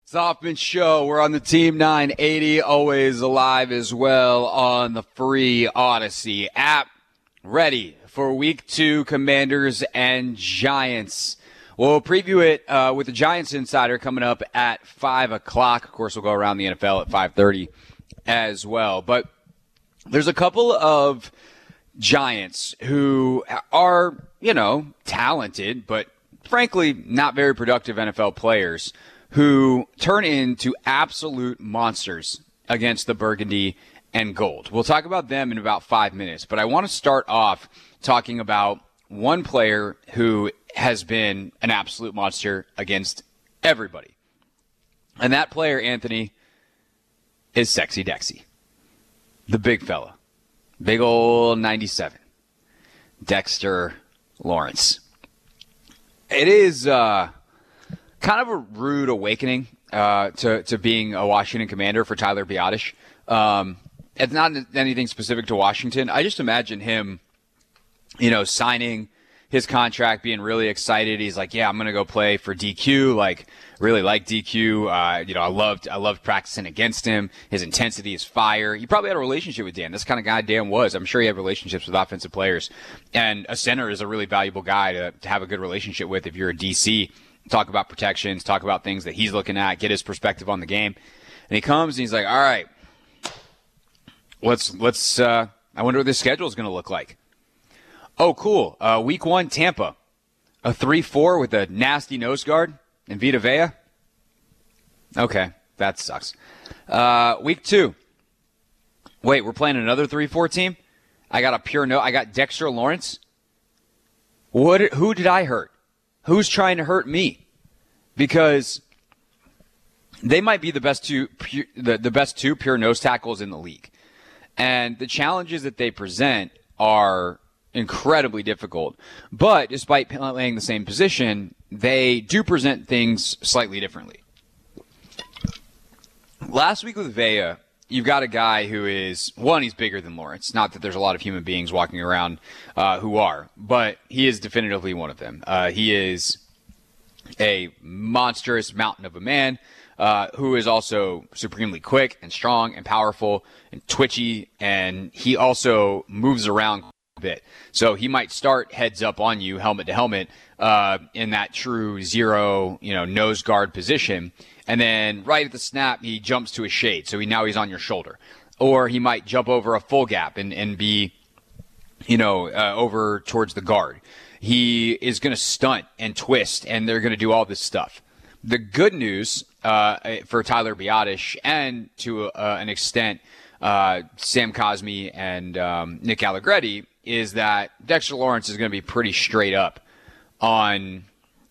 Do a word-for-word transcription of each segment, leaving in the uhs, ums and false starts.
Zoffman Show. We're on the Team nine eighty, always alive as well on the free Odyssey app. Ready for week two, Commanders and Giants. We'll preview it uh, with the Giants Insider coming up at five o'clock. Of course, we'll go around the N F L at five thirty as well. But there's a couple of Giants who are, you know, talented, but frankly, not very productive N F L players who turn into absolute monsters against the Burgundy and Gold. We'll talk about them in about five minutes, but I want to start off talking about one player who has been an absolute monster against everybody. And that player, Anthony, is Sexy Dexy. The big fella. Big old ninety-seven. Dexter Lawrence. It is uh, kind of a rude awakening uh, to, to being a Washington Commander for Tyler Biadasz. Um, it's not anything specific to Washington. I just imagine him, you know, signing his contract, being really excited. He's like, yeah, I'm going to go play for D Q. Like, really like D Q. Uh, you know, I loved, I loved practicing against him. His intensity is fire. He probably had a relationship with Dan. This kind of guy Dan was. I'm sure he had relationships with offensive players. And a center is a really valuable guy to, to have a good relationship with if you're a D C. Talk about protections, talk about things that he's looking at, get his perspective on the game. And he comes and he's like, all right, let's, let's, uh, I wonder what this schedule is going to look like. Oh, cool. Uh, week one, Tampa. A three four with a nasty nose guard and Vita Vea. Okay, that sucks. Uh, week two. Wait, we're playing another three four team? I got a pure no. I got Dexter Lawrence. What? Who did I hurt? Who's trying to hurt me? Because they might be the best two, pure, the, the best two pure nose tackles in the league. And the challenges that they present are incredibly difficult. But despite playing the same position, they do present things slightly differently. Last week with Vea, you've got a guy who is, one, he's bigger than Lawrence. Not that there's a lot of human beings walking around uh, who are, but he is definitively one of them. Uh, he is a monstrous mountain of a man uh, who is also supremely quick and strong and powerful and twitchy, and he also moves around a bit. So he might start heads up on you, helmet to helmet, uh, in that true zero, you know, nose guard position. And then right at the snap, he jumps to a shade. So he, now he's on your shoulder. Or he might jump over a full gap and, and be, you know, uh, over towards the guard. He is going to stunt and twist, and they're going to do all this stuff. The good news uh, for Tyler Biadasz and to uh, an extent uh, Sam Cosmi and um, Nick Allegretti is that Dexter Lawrence is going to be pretty straight up on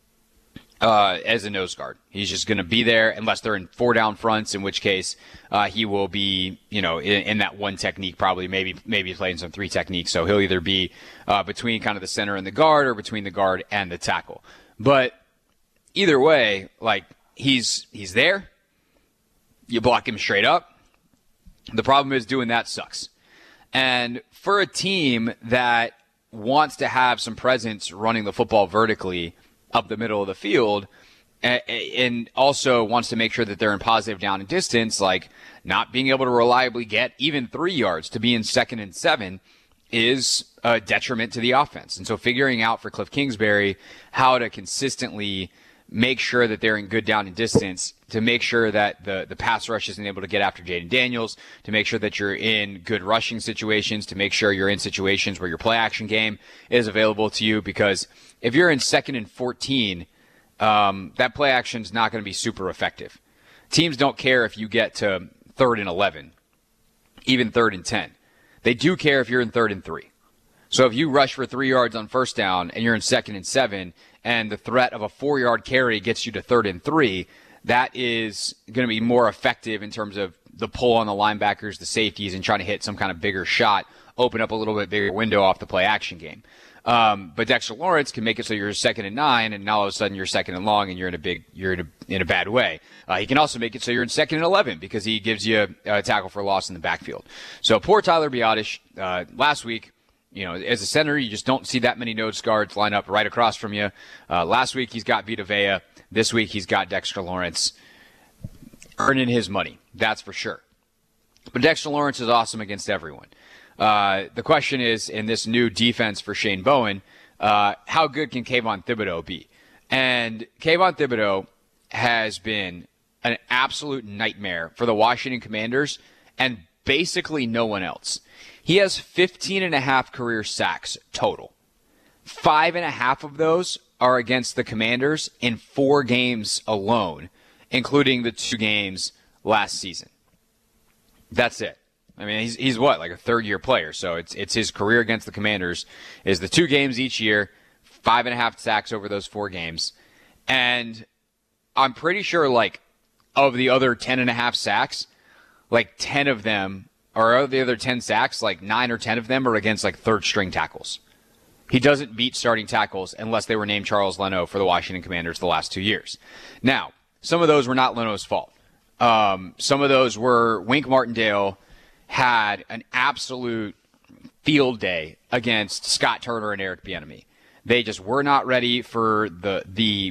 uh, as a nose guard. He's just going to be there unless they're in four down fronts, in which case uh, he will be, you know, in, in that one technique probably, maybe maybe playing some three techniques. So he'll either be uh, between kind of the center and the guard or between the guard and the tackle. But either way, like he's he's there. You block him straight up. The problem is doing that sucks. And for a team that wants to have some presence running the football vertically up the middle of the field and also wants to make sure that they're in positive down and distance, like not being able to reliably get even three yards to be in second and seven is a detriment to the offense. And so figuring out for Cliff Kingsbury how to consistently make sure that they're in good down and distance, to make sure that the, the pass rush isn't able to get after Jaden Daniels, to make sure that you're in good rushing situations, to make sure you're in situations where your play action game is available to you. Because if you're in second and fourteen, um, that play action is not going to be super effective. Teams don't care if you get to third and eleven, even third and ten. They do care if you're in third and three. So if you rush for three yards on first down and you're in second and seven, and the threat of a four-yard carry gets you to third and three, that is going to be more effective in terms of the pull on the linebackers, the safeties, and trying to hit some kind of bigger shot, open up a little bit bigger window off the play-action game. Um, but Dexter Lawrence can make it so you're second and nine, and now all of a sudden you're second and long, and you're in a big, you're in a in a bad way. Uh, he can also make it so you're in second and eleven because he gives you a, a tackle for loss in the backfield. So poor Tyler Biadasz uh, last week. You know, as a center, you just don't see that many nose guards line up right across from you. Uh, last week, he's got Vita Vea. This week, he's got Dexter Lawrence. earning his money. That's for sure. But Dexter Lawrence is awesome against everyone. Uh, the question is, in this new defense for Shane Bowen, uh, how good can Kayvon Thibodeau be? And Kayvon Thibodeau has been an absolute nightmare for the Washington Commanders and basically no one else. He has fifteen and a half career sacks total. Five and a half of those are against the Commanders in four games alone, including the two games last season. That's it. I mean, he's he's what, like a third-year player, so it's it's his career against the Commanders is the two games each year, five and a half sacks over those four games, and I'm pretty sure, like, of the other ten and a half sacks, like ten of them, or of the other ten sacks, like nine or ten of them are against, like, third-string tackles. He doesn't beat starting tackles unless they were named Charles Leno for the Washington Commanders the last two years. Now, some of those were not Leno's fault. Um, some of those were Wink Martindale had an absolute field day against Scott Turner and Eric Bieniemy. They just were not ready for the the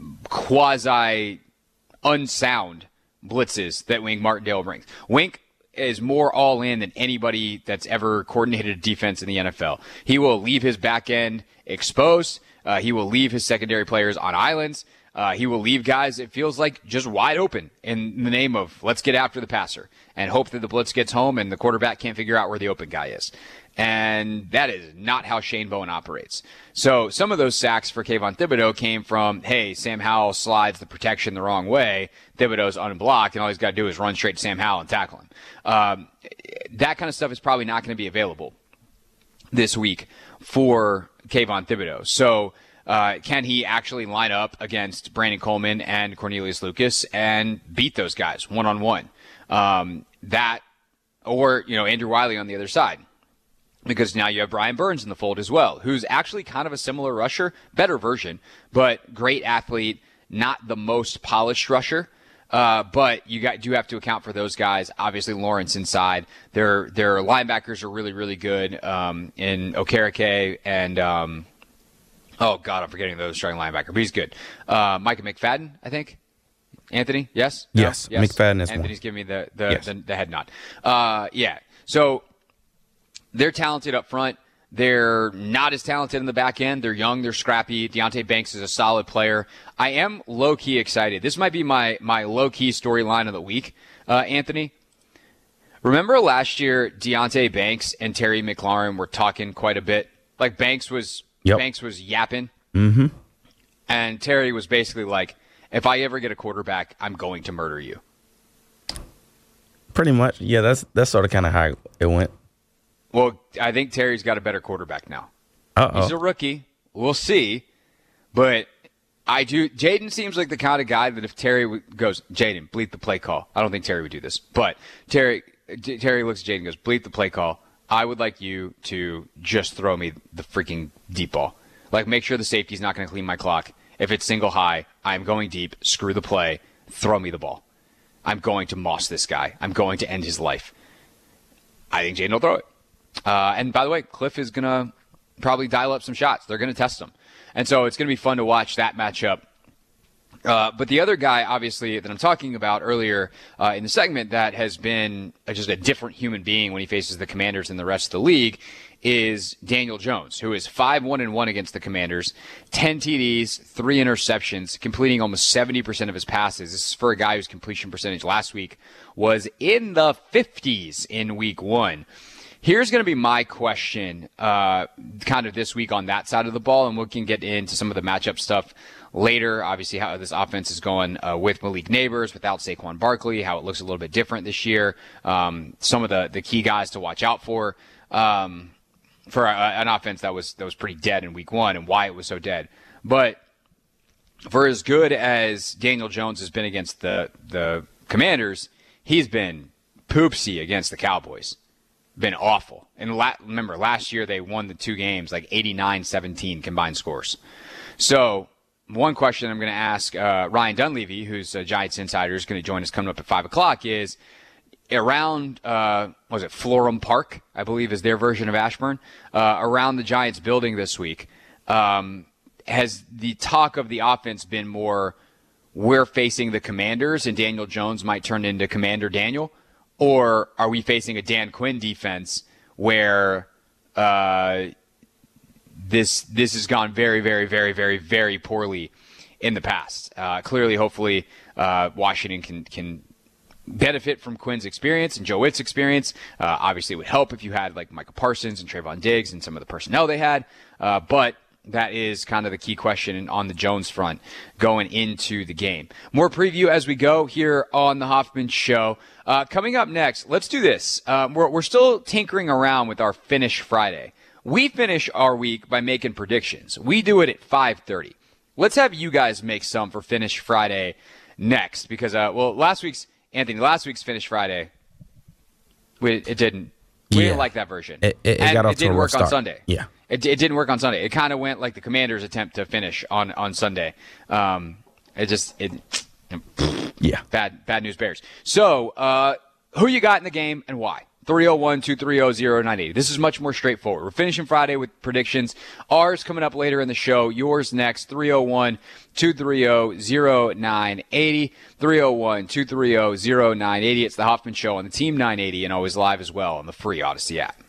quasi unsound blitzes that Wink Martindale brings. Wink is more all in than anybody that's ever coordinated a defense in the N F L. He will leave his back end exposed. Uh, he will leave his secondary players on islands. Uh, he will leave guys, it feels like, just wide open in the name of let's get after the passer and hope that the blitz gets home and the quarterback can't figure out where the open guy is. And that is not how Shane Bowen operates. So some of those sacks for Kayvon Thibodeau came from, hey, Sam Howell slides the protection the wrong way. Thibodeau's unblocked, and all he's got to do is run straight to Sam Howell and tackle him. Um, that kind of stuff is probably not going to be available this week for Kayvon Thibodeau. So uh, can he actually line up against Brandon Coleman and Cornelius Lucas and beat those guys one-on-one? Um, that, or, you know, Andrew Wiley on the other side. Because now you have Brian Burns in the fold as well, who's actually kind of a similar rusher, better version, but great athlete, not the most polished rusher. Uh, but you got do have to account for those guys. Obviously, Lawrence inside. Their their linebackers are really, really good um, in Okereke and, um, oh, God, I'm forgetting those starting linebacker, but he's good. Uh, Micah McFadden, I think. Anthony, yes? No? Yes, yes, McFadden is Anthony's one. giving me the, the, yes. the, the head nod. Uh, yeah, so they're talented up front. They're not as talented in the back end. They're young. They're scrappy. Deontay Banks is a solid player. I am low-key excited. This might be my, my low-key storyline of the week, uh, Anthony. Remember last year, Deontay Banks and Terry McLaurin were talking quite a bit? Like, Banks was yep. Banks was yapping. Mm-hmm. And Terry was basically like, if I ever get a quarterback, I'm going to murder you. Pretty much. Yeah, that's that's sort of kind of how it went. Well, I think Terry's got a better quarterback now. Uh-oh. He's a rookie. We'll see. But I do. Jaden seems like the kind of guy that if Terry goes, Jaden, bleep the play call. I don't think Terry would do this. But Terry Terry looks at Jaden and goes, bleep the play call. I would like you to just throw me the freaking deep ball. Like, make sure the safety's not going to clean my clock. If it's single high, I'm going deep. Screw the play. Throw me the ball. I'm going to moss this guy. I'm going to end his life. I think Jaden will throw it. Uh, and by the way, Cliff is going to probably dial up some shots. They're going to test them. And so it's going to be fun to watch that matchup. Uh, but the other guy, obviously, that I'm talking about earlier uh, in the segment that has been just a different human being when he faces the Commanders and the rest of the league is Daniel Jones, who is five one and one against the Commanders, ten T Ds, three interceptions, completing almost seventy percent of his passes. This is for a guy whose completion percentage last week was in the fifties in week one. Here's going to be my question uh, kind of this week on that side of the ball, and we can get into some of the matchup stuff later. Obviously, how this offense is going uh, with Malik Neighbors, without Saquon Barkley, how it looks a little bit different this year, um, some of the, the key guys to watch out for um, for a, an offense that was that was pretty dead in week one and why it was so dead. But for as good as Daniel Jones has been against the, the Commanders, he's been poopsy against the Cowboys. Been awful. And la- remember, last year they won the two games, like eighty-nine seventeen combined scores. So one question I'm going to ask uh, Ryan Dunleavy, who's a Giants insider, is going to join us coming up at five o'clock, is around, uh, what was it, Florham Park, I believe is their version of Ashburn, uh, around the Giants building this week, um, has the talk of the offense been more, we're facing the Commanders and Daniel Jones might turn into Commander Daniel? Or are we facing a Dan Quinn defense where uh, this this has gone very, very, very, very, very poorly in the past? Uh, clearly, hopefully, uh, Washington can can benefit from Quinn's experience and Joe Witt's experience. Uh, obviously, it would help if you had like Micah Parsons and Trayvon Diggs and some of the personnel they had. Uh, but that is kind of the key question on the Jones front going into the game. More preview as we go here on the Hoffman Show. Uh, coming up next, let's do this. Uh, we're, we're still tinkering around with our Finish Friday. We finish our week by making predictions. We do it at five thirty. Let's have you guys make some for Finish Friday next because, uh, well, last week's Anthony, last week's Finish Friday, we, it didn't. We Yeah. didn't like that version. It, it, it and got off it to a didn't rough work start. on Sunday. Yeah. It, it didn't work on Sunday. It kind of went like the Commanders' attempt to finish on, on Sunday. Um, it just it Yeah. bad bad news bears. So uh, who you got in the game and why? three oh one, two three oh, oh nine eight oh. This is much more straightforward. We're finishing Friday with predictions. Ours coming up later in the show. Yours next. three oh one, two three oh, oh nine eight oh. three oh one, two three oh, oh nine eight oh. It's the Hoffman Show on the Team nine eighty and always live as well on the free Odyssey app.